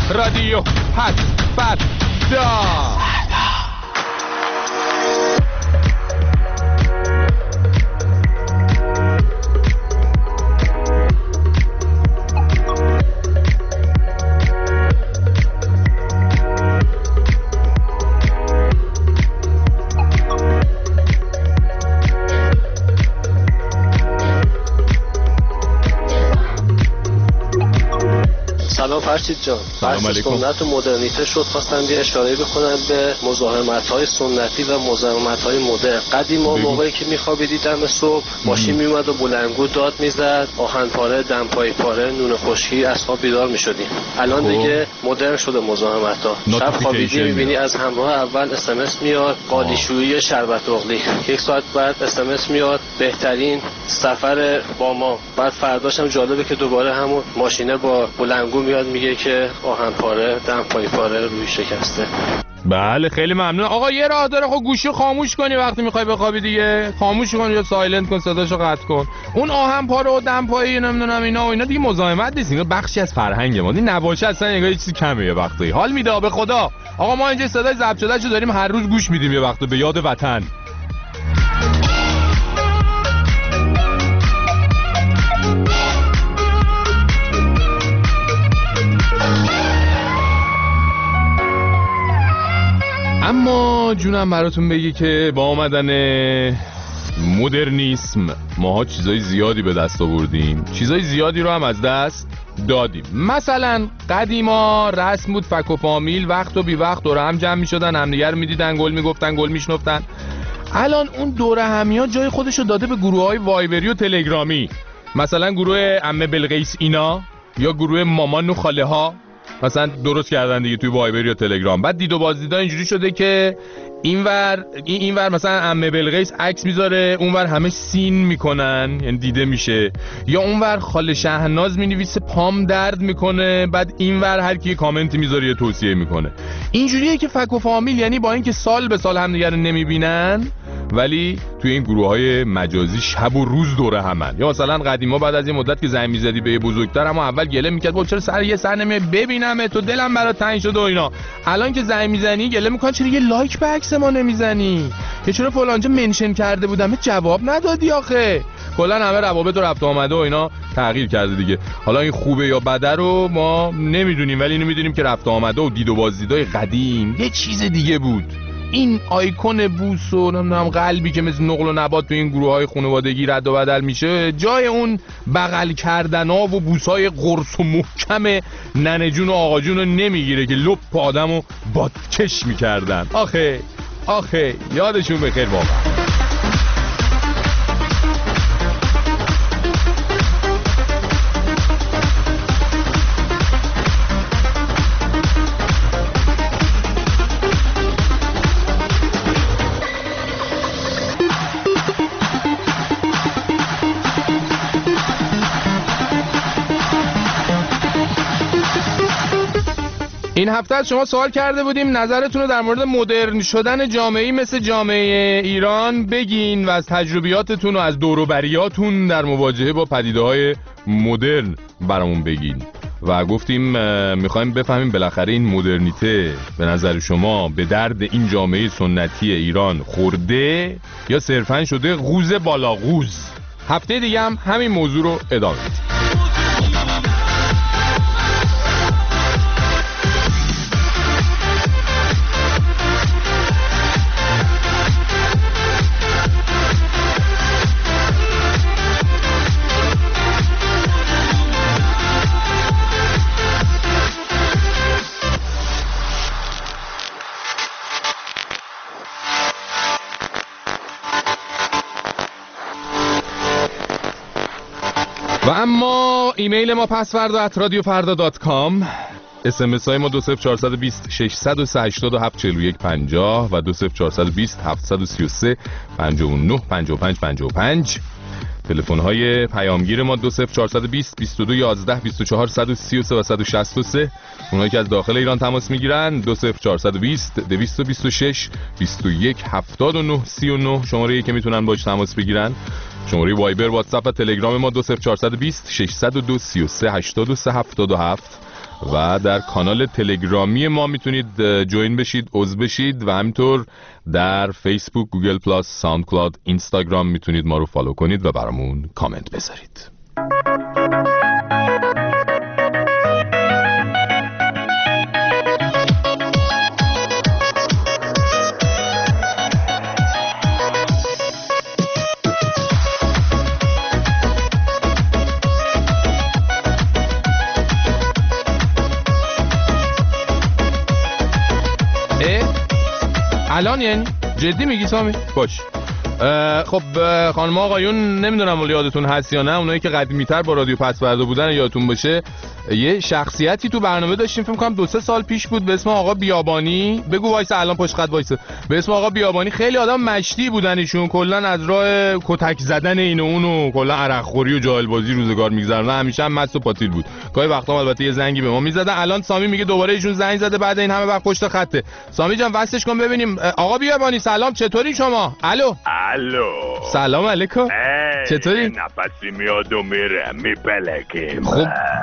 رادیو پسوردا. سلام فرشید جان. بحث سنت و مدرنیته شد، خواستم یه اشاره بکنم به مزاحمت‌های سنتی و مزاحمت‌های مدرن. قدیما موقعی که می‌خوابیدی دم صبح ماشین میومد و بلندگو داد میزد، آهن پاره، دمپایی پاره، نون خشکی، از خواب بیدار می‌شدیم. الان دیگه مدرن شده مزاحمت‌ها. شب خوابیدی می‌بینی از همراه اول اس میاد، قالیشویی شربت اغلی، یک ساعت بعد اس میاد بهترین سفر با ما. بعد فرداش هم جالبه که دوباره همون ماشینه با بلندگو میاد میگه که آهن پاره، دمپایی پاره، روی شکسته. بله خیلی ممنون آقا. یه راه داره، خب گوشی خاموش کنی وقتی میخوای بخوابی دیگه، خاموش کن یا سایلنت کن، صداشو قطع کن. اون آهن پاره و دمپایی نمیدونم اینا دیگه مزاحمت نیست، اینا بخشی از فرهنگ ما. این نباشه اصلا انگار یه چیزی کمه. یه وقتی حال میده به خدا. آقا ما اینجا صدای ضبط شدهشو داریم هر روز گوش میدیم، یه وقت به یاد وطن. اما جونم براتون بگی که با آمدن مدرنیسم ماها چیزای زیادی به دست آوردیم، چیزای زیادی رو هم از دست دادیم. مثلا قدیما رسم بود فک و فامیل وقت و بی وقت دور هم جمع می شدن، همدیگر می دیدن، گل می گفتن، گل می شنفتن. الان اون دوره همیا جای خودشو داده به گروه های وایبری و تلگرامی، مثلا گروه عمه بلقیس اینا یا گروه مامان و خاله ها مثلا درست کردن دیگه توی وایبر یا تلگرام. بعد دید و بازدیدا اینجوری شده که اینور مثلا عمه بلقیس عکس میذاره، اونور همه سین میکنن یعنی دیده میشه، یا اونور خاله شهناز مینویسه پام درد میکنه، بعد اینور هر کی کامنتی میذاره یه توصیه میکنه. اینجوریه که فک و فامیل یعنی با اینکه سال به سال همدیگه رو نمیبینن ولی توی این گروه‌های مجازی شب و روز دوره همن. یا مثلا قدیما بعد از یه مدت که زنگ می‌زدی به یه بزرگتر اما اول گله می‌کرد خب چرا سر نمیای ببینم تو، دلم برات تنگ شده و اینا. الان که زنگ می‌زنی گله می‌کنن چرا یه لایک به عکس ما نمی‌زنی، یا چرا فلانجا منشن کرده بودم جواب ندادی. آخه کلا همه روابط و رفت آمده و اینا تغییر کرده دیگه. حالا این خوبه یا بده رو ما نمیدونیم، ولی اینو میدونیم که رفت آمده و دید و بازدیدای قدیم یه چیز دیگه بود. این آیکون بوس و نمیدونم قلبی که مثل نقل و نبات تو این گروه‌های خانوادگی رد و بدل میشه، جای اون بغل کردنا و بوس‌های قرص و محکم ننه جون و آقا جون رو نمیگیره که لپ آدمو بادکش میکردن. آخه یادشون بخیر واقعا. این هفته از شما سوال کرده بودیم نظرتون رو در مورد مدرن شدن جامعه‌ای مثل جامعه ایران بگین و از تجربیاتتون و از دور و بریاتون در مواجهه با پدیده‌های مدرن برامون بگین. و گفتیم میخوایم بفهمیم بالاخره این مدرنیته به نظر شما به درد این جامعه سنتی ایران خورده یا صرفاً شده غوز بالا غوز. هفته دیگه هم همین موضوع رو ادامه میدیم. و اما ایمیل ما pasvarda@radiofarda.com، SMS های ما 20420 603 87 41 50 و 20420 733 59 55 55. تلفن های پیامگیر ما 20420 22 11 24 133 و 163. اونایی که از داخل ایران تماس میگیرن 20420 226 21 79 39 شماره‌ای که میتونن باش تماس بگیرن. شماره وایبر، واتساپ و تلگرام ما 20420 602 33 83 77 و در کانال تلگرامی ما میتونید جوین بشید، عضو بشید و همینطور در فیسبوک، گوگل پلاس، ساوند کلاود، اینستاگرام میتونید ما رو فالو کنید و برامون کامنت بذارید. الان یعنی جدی میگی سامی؟ باش. خب خانم آقایون، نمیدونم ولی یادتون هست یا نه، اونایی که قدیمی‌تر با رادیو پسوردا بودن یادتون باشه یه شخصیتی تو برنامه داشتیم، فکر کنم 2-3 سال پیش بود، به اسم آقا بیابانی. بگو وایس الان پشت خط وایس. به اسم آقا بیابانی. خیلی آدم مشتی بودن ایشون، کلا از راه کتک زدن این و اونو، کلا عرق خوری و جاهل بازی روزگار میگذرونن، همیشه هم مست و پاتیل بود. گاهی وقتا البته یه زنگی به ما میزدن. الان سامی میگه دوباره ایشون زنگ زده بعد این همه وقت پشت خطه. سامی جان وصلش کن ببینیم. آقا بیابانی سلام، چطوری شما؟ الو. سلام علیکم. چطوری؟ نفسی میاد و میره میپلکیم. خب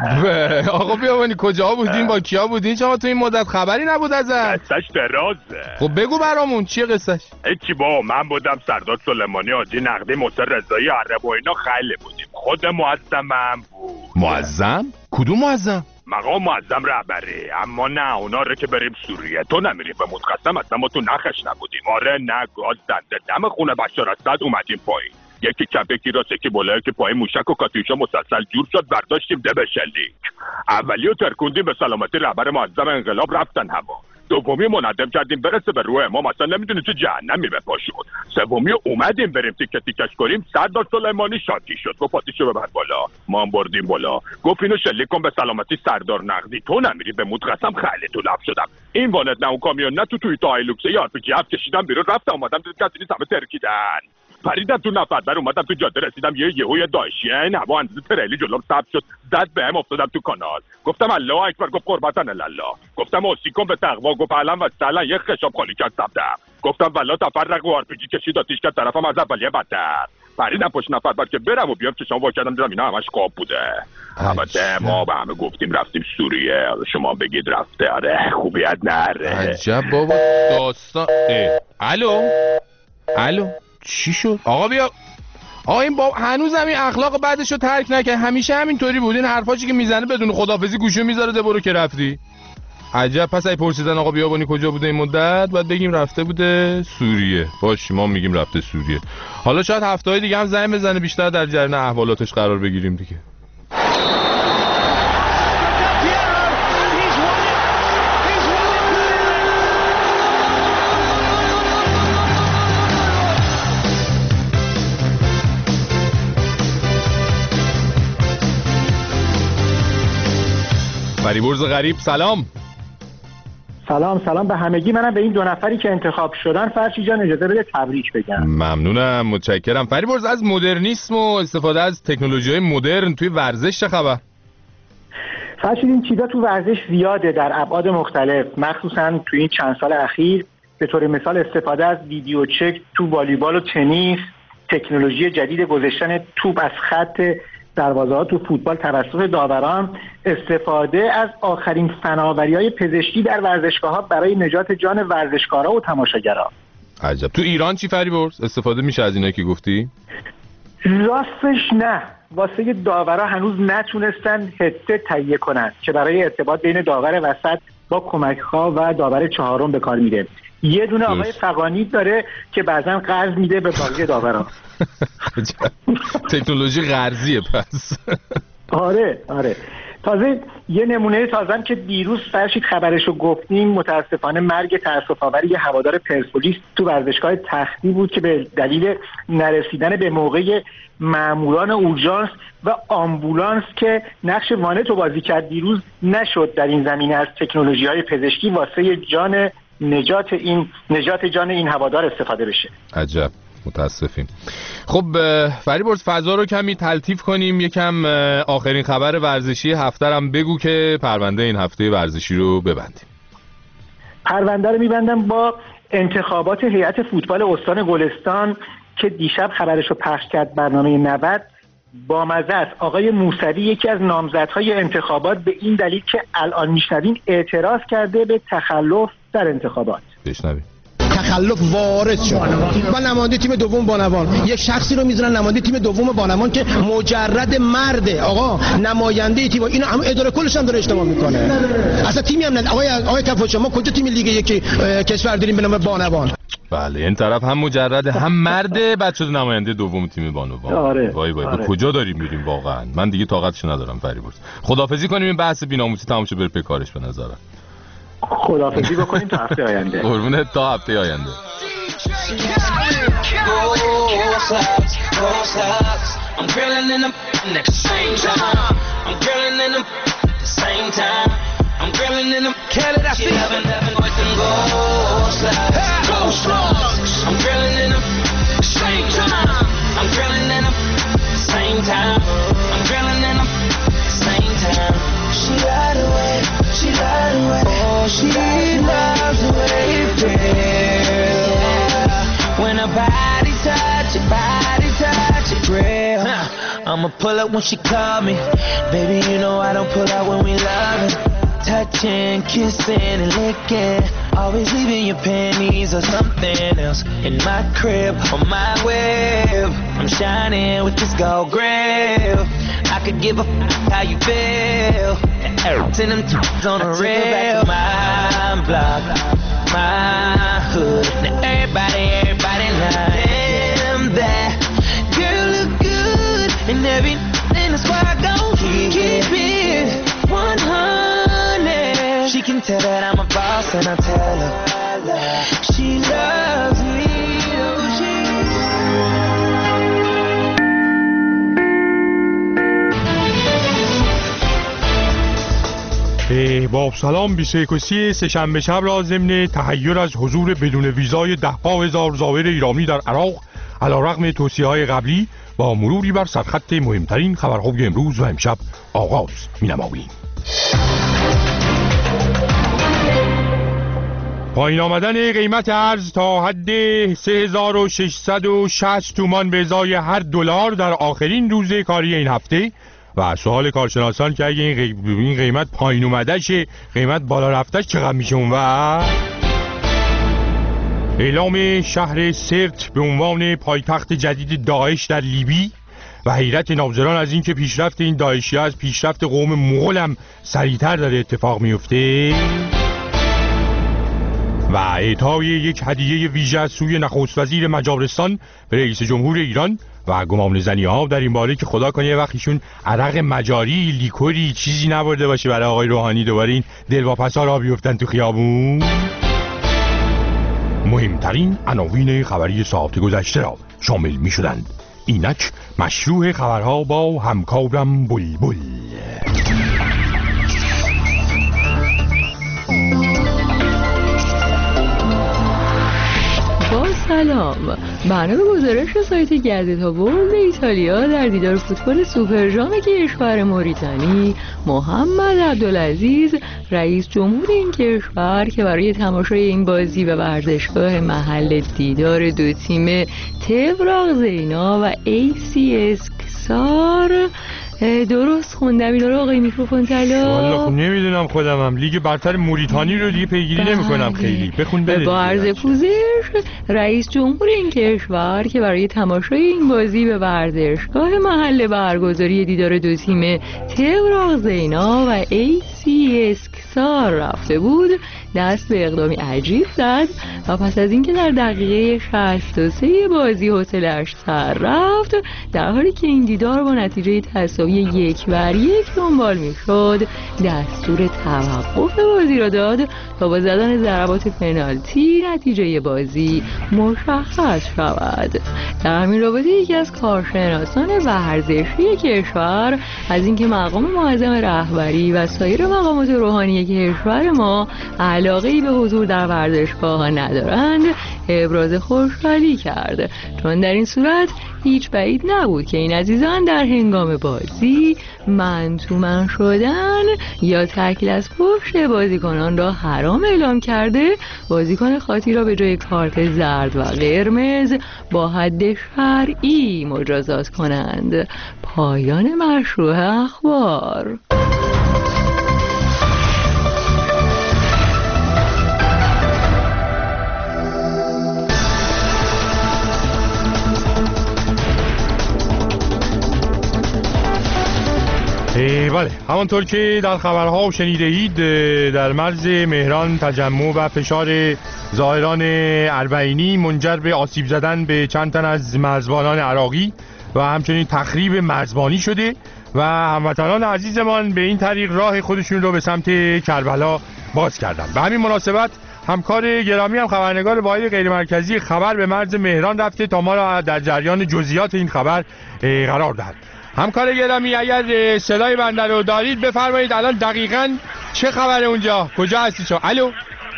آقا بیابانی کجا بودین، با کیا بودین شما تو این مدت؟ خبری نبود ازت. قصهش درازه. خب بگو برامون چیه قصهش؟ هیچی با من بودم، سردار سلیمانی، حاجی نقدی، موسی رضایی، عرب و اینا خیلی بودیم. خود معظمم بود. معظم؟ کدوم معظم؟ مقام معظم رهبری. اما نه اونا رو که بریم سوریه تو نمیریم به متقسم، اصلا ما تو نخش نبودیم. آره نه گاز دنده دم خونه بشار اسد اومدیم پایین، یکی چپ یکی راست یکی بالا یکی پایین، موشک و کاتیوشا مسلسل جور شد، برداشتیم ده به شلیک. اولیو ترکوندیم به سلامتی رهبر معظم انقلاب، رفتن هوا. دومی منظم کردیم برسه به روح امام، اصلا نمیدونی چه جهنمی به پا شد. سومی اومدیم بریم تیکه تیکش کنیم، سردار سلیمانی شاکی شد، گفت پاتیشو ببر بالا. ما هم بردیم بالا، گفت اینو شلیک کن به سلامتی سردار نقدی. تو نمیری به متقسم خیلی تو لب شدم. این وانت نه اون کامیون نه تو توی تایلوکس یار پی جف کشیدم بیرون، رفتم اومدم دید کسی نیست، همه ترکیدن. پریدم تو نفر بر اومدم تو جاده، رسیدم یهو داشیه این هوا اندازه تریلی جلوم ثبت شد، زد بهم، افتادم تو کانال. گفتم الله اکبر، گفت قربتن الله. گفتم اوسیکم به تقوا، گفت علم و سلا، یه خشاب خالی کرد سبدم. گفتم والا تفرق و آرپیجی کشید آتیش کرد طرفم، از اولیه بدتر. پریدم پشت نفر بر که برم و بیام چشام وا کردم دیدم اینا همش خواب بوده. البته ما به همه گفتیم رفتیم سوریه، شما بگید رفته. آره خوبیت نره. عجب بابا داستان. الو چی شد؟ آقا بیا. آقا این بابا هنوز همین اخلاق بعدشو ترک نکنه، همیشه همینطوری بود. این حرفاشی که میزنه بدون خدافظی گوشو میذاره ده برو که رفتی. عجب. پس ای پرسیدن آقا بیابانی کجا بوده این مدت، بعد بگیم رفته بوده سوریه. باش ما میگیم رفته سوریه. حالا شاید هفته‌های دیگه هم زنگ بزنه بیشتر در جریان احوالاتش قرار بگیریم دیگه. فریبرز غریب سلام. سلام به همگی. منم به این دو نفری که انتخاب شدن فرشی جان اجازه بده تبریک بگم. ممنونم، متشکرم. فریبرز از مدرنیسم و استفاده از تکنولوژی‌های مدرن توی ورزش چه خبر؟ فرشی این چیزا تو ورزش زیاده در ابعاد مختلف، مخصوصا توی این چند سال اخیر. به طور مثال استفاده از ویدیو چک تو والیبال و تنیس، تکنولوژی جدید گذاشتن توپ از خط دروازه‌ها تو فوتبال توسط داوران، استفاده از آخرین فناوری‌های پزشکی در ورزشگاه‌ها برای نجات جان ورزشکارا و تماشاگران. عجب. تو ایران چی فریبرز؟ استفاده میشه از اینایی که گفتی؟ راستش نه، واسه داورا هنوز نتونستن هدست تهیه کنن که برای ارتباط بین داور وسط با کمک‌ها و داور چهارم به کار میره. یه دونه آقای فقانی داره که بعضن قرض میده به باقی داورا. تکنولوژی قرضیه پس. آره. تازه یه نمونه تازم که دیروز فرشید خبرشو گفتیم، متاسفانه مرگ تأسف‌آور یه هوادار پرسپولیس تو ورزشگاه تختی بود که به دلیل نرسیدن به موقع ماموران اورژانس و آمبولانس که نقش وانتو بازی کرد دیروز نشد در این زمینه از تکنولوژی‌های پزشکی واسه نجات جان این هوادار استفاده بشه. عجب. متاسفیم. خب فریبرز فضا رو کمی تلطیف کنیم، یکم آخرین خبر ورزشی هفته هم بگو که پرونده این هفته ورزشی رو ببندیم. پرونده رو میبندم با انتخابات هیئت فوتبال استان گلستان که دیشب خبرش رو پخش کرد برنامه 90. بامزه است. آقای موسوی یکی از نامزدهای انتخابات به این دلیل که الان میشنویم اعتراض کرده به تخلف در انتخابات. بشنویم. تخلف وارد شد و نماینده تیم دوم بانوان، یک شخصی رو میذارن نماینده تیم دوم بانوان که مجرد مرده. آقا نماینده تیم، اینو هم اداره کلش هم داره اشتباه میکنه. اصلا تیمی هم نه. آقای کفو شما کجا تیم لیگ یک کشور داریم به نام بانوان؟ بله این طرف هم مجرد هم مرده، بعد شده نماینده دوم تیم بانوان. آره. وای به کجا داریم میریم واقعا؟ من دیگه طاقتش ندارم. فریبرز خداحافظی کنیم، این بحث بی‌ناموسی تموم شه بره به کارش به نظرم. خداحافظی بکنیم تا هفته آینده. قربونت تا هفته آینده. She loves the way it feels when her body touch it real. I'ma pull up when she call me, baby. You know I don't pull out when we loving, touching, kissing, and licking. Always leaving your panties or something else in my crib on my web. I'm shining with this gold grill. I could give a how you feel. Send them on the rail. My block, my hood. Now everybody now. Damn that girl look good, and everything is why I gon' keep it 100. She can tell that I'm a boss, and I tell her she loves me. با سلام 21 سه‌شنبه شب را ضمن تحیر از حضور بدون ویزای 10,000 زائر ایرانی در عراق علیرغم توصیه‌های قبلی با مروری بر سرخط مهمترین خبرهای امروز و امشب آغاز می‌نماییم. پایین آمدن قیمت ارز تا حد 3660 تومان به ازای هر دلار در آخرین روز کاری این هفته و سوال کارشناسان که اگه این قیمت پایین اومده شه قیمت بالا رفتش چقدر میشه اونور؟ اعلام شهر سرت به عنوان پایتخت جدید داعش در لیبی و حیرت ناظران از اینکه پیشرفت این داعشی از پیشرفت قوم مغول هم سریعتر داره اتفاق میفته و اعطای یک هدیه ویژه از سوی نخست وزیر مجارستان به رئیس جمهور ایران و گمان زنی ها در این باره که خدا کنه یه وقتیشون عرق مجاری لیکوری چیزی نبرده باشه برای آقای روحانی دوباره این دلواپس‌ها را بیفتن تو خیابون. مهمترین عناوین خبری ساعت گذشته را شامل می شدند. اینک مشروع خبرها با همکارم بلبل. سلام. بنا به گزارش سایت گزتا ورلد ایتالیا در دیدار فوتبال سوپرجام کشور موریتانی، محمد عبدالعزیز رئیس جمهور این کشور که برای تماشای این بازی و ورزشگاه محل دیدار دو تیم تبراق زینا و ACS کسار درست خوندم اینا رو آقای میکروفون طلا؟ والله خب نمیدونم خودمم لیگ برتر موریتانی رو دیگه پیگیری نمی‌کنم خیلی. بخون بده. با عرض پوزش رئیس جمهور این کشور که برای تماشای این بازی به ورزشگاه محل برگزاری دیدار دو تیم تبراق زینا و ACS کسار رفته بود دست به اقدامی عجیب زد و پس از اینکه در دقیقه 63 بازی حوصله‌اش سر رفت در حالی که این دیدار با نتیجه تساوی 1-1 دنبال میشد دستور توقف بازی را داد تا با زدن ضربات پنالتی نتیجه بازی مشخص شود. در همین رابطه یکی از کارشناسان ورزشی کشور از اینکه مقام معظم رهبری و سایر مقامات روحانی کشور ما علاقه‌ای به حضور در ورزشگاه ندارند ابراز خوشحالی کرد، چون در این صورت هیچ بعید نبود که این عزیزان در هنگام بازی من تو من شدن یا تکل از پشت بازیکنان را حرام اعلام کرده بازیکن خاطی را به جای کارت زرد و قرمز با حد شرعی مجازات کنند. پایان مشروع اخبار. بله، همانطور که در خبرها شنیده اید، در مرز مهران تجمع و فشار ظاهران اربعینی منجر به آسیب زدن به چند تن از مرزبانان عراقی و همچنین تخریب مرزبانی شده و هموطنان عزیزمان به این طریق راه خودشون رو به سمت کربلا باز کردن. به همین مناسبت همکار گرامی هم خبرنگار واحد غیرمرکزی خبر به مرز مهران رفته تا ما را در جریان جزئیات این خبر قرار دهد. همکار گرامی اگر صدای بنده رو دارید بفرمایید الان دقیقاً چه خبره اونجا؟ کجا هستی شما؟ الو؟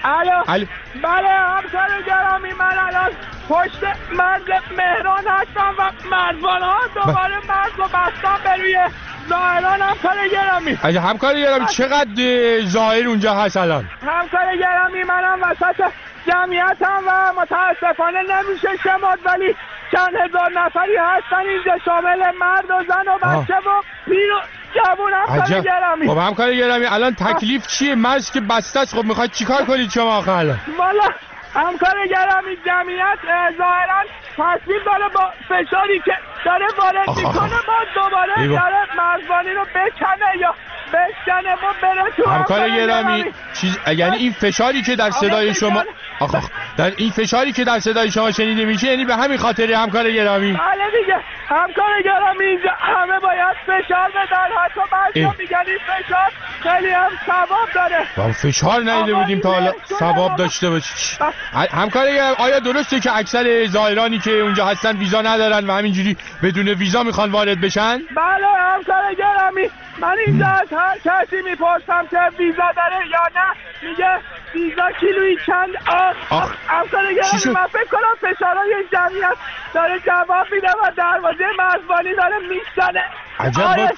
بله همکار گرامی، من الان پشت مرز مهران هستم و مرزبان‌ها دوباره مرز رو بستن به روی ظاهران. همکار گرامی همکار گرامی چقدر ظاهر اونجا هست الان؟ همکار گرامی منم وسط جمعیتم و متاسفانه نمیشه شمرد، ولی چند هزار نفری هستن اینجا، شامل مرد و زن و بچه و پیر و جوون. همکار گرامی خب همکار گرامی الان تکلیف چیه؟ مرز که بسته است، خب میخواید چیکار کنید شما آخه الان؟ والا همکار گرامی جمعیت ظاهرا تصمیم داره با فشاری که داره وارد میکنه با دوباره داره مرزبانی رو بکنه یا بشکنه و بره تو. همکار گرامی یعنی این فشاری که در صدای شما در این فشاری که در صدای شما شنیده میشه یعنی به همین خاطر همکار گرامی؟ بله دیگه همکار گرامی اینجا همه باید فشار بدن، حتی بعضیا میگن این فشار خیلی هم ثواب داره. با فشار ندیده بودیم تا حالا ثواب داشته باشه. همکار گرامی آیا درسته که اکثر زائرانی که اونجا هستن ویزا ندارن و همینجوری بدون ویزا میخوان وارد بشن؟ بله همکار گرامی من اینجا از هر کسی میپرسم که ویزا داره یا نه میگه ویزا کیلویی چند. همکار گرامی من فکر کنم فشارهای جمعیت داره جواب میده و دروازه مرزبانی داره میزنه. عجب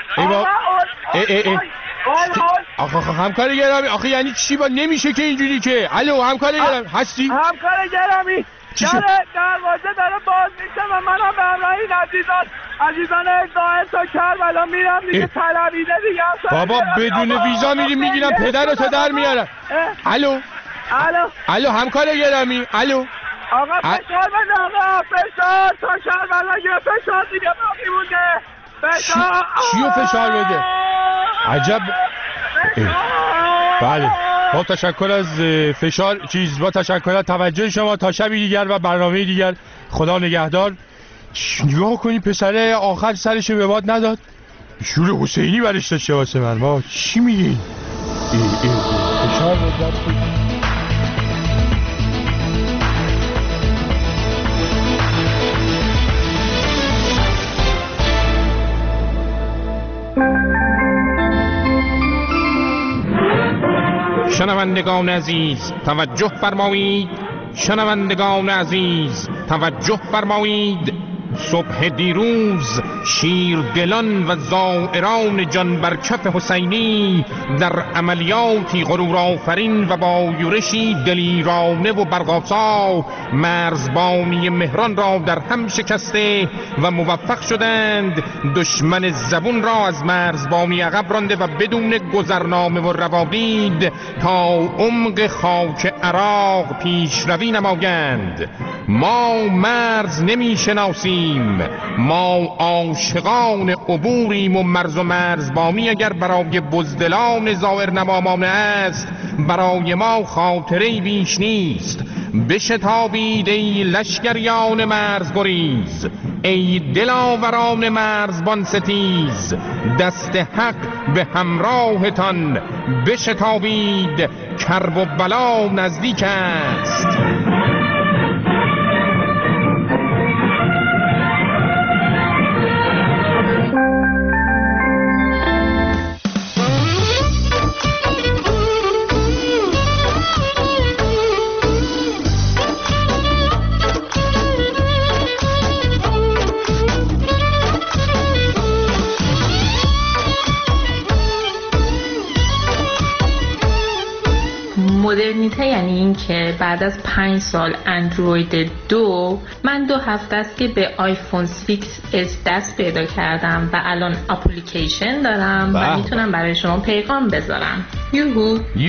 همکار گرامی آخه یعنی چی؟ با نمیشه که اینجوری که. الو همکار گرامی هستی؟ همکار گرامی دروازه داره باز میشه و منم به همراه این عزیزان ظاهر تا کربلا میرم دیگه. طلبیده دیگه بابا بدون ویزا میریم میگیرم پدرتو در میارم. الو همکار گرامی الو آقا فشار بده آقا فشار تا کربلا یه فشار دیگه باقی مونده. فشار چیو فشار بده؟ عجب. بله با تشکر از فشار با تشکر از توجه شما. تا شبی دیگر و برنامه دیگر خدا نگهدار. نگاه کنی پسره آخر سرشو به باد نداد، شور حسینی برش داشته واسه من. ما چی میگی؟ فشار بده. شنوندگان عزیز توجه فرمایید، شنوندگان عزیز توجه فرمایید. صبح دیروز شیردلان و زائران جان برکف حسینی در عملیاتی غرورآفرین و با یورشی دلیرانه و برق‌آسا مرزبانی مهران را در هم شکسته و موفق شدند دشمن زبون را از مرزبانی عقب رانده و بدون گذرنامه و روادید تا عمق خاک عراق پیشروی نمایند. ما مرز نمی شناسیم، ما عاشقان عبوریم و مرزبانی اگر برای بزدلان ظاهر نمامانه است برای ما خاطره‌ای بیش نیست. بشتابید ای لشکریان مرزگریز، ای دلاوران مرزبان ستیز، دست حق به همراهتان بشتابید، کرب و بلا نزدیک است. مدرنیته یعنی این که بعد از 5 سال اندروید 2 من 2 هفته است که به آیفون 6s دست پیدا کردم و الان اپلیکیشن دارم و میتونم برای شما پیغام بذارم. یوهو.